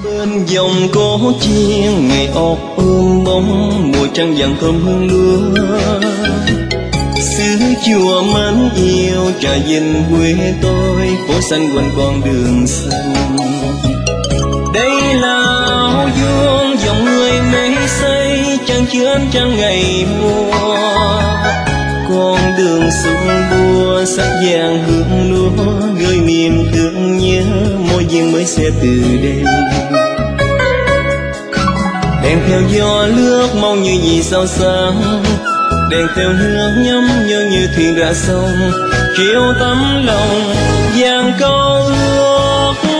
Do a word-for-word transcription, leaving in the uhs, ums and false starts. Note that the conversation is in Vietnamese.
Bên dòng cổ chiêng ngày ọp ôm bóng, mùa trăng vàng thơm hương lúa. Xứ chùa mến yêu trà dinh quê tôi, phố xanh quanh con đường xanh. Đây là áo vuông dòng người mê say, trăng chứa ánh trăng ngày mùa. Con đường xuân bua sắc vàng hương lúa, gửi niềm thương nhớ môi duyên mới sẽ từ đêm. Đèn theo gió lướt mong như vì sao sáng, đèn theo nước nhắm nhớ như thuyền ra sông, chiều tấm lòng vàng câu ước.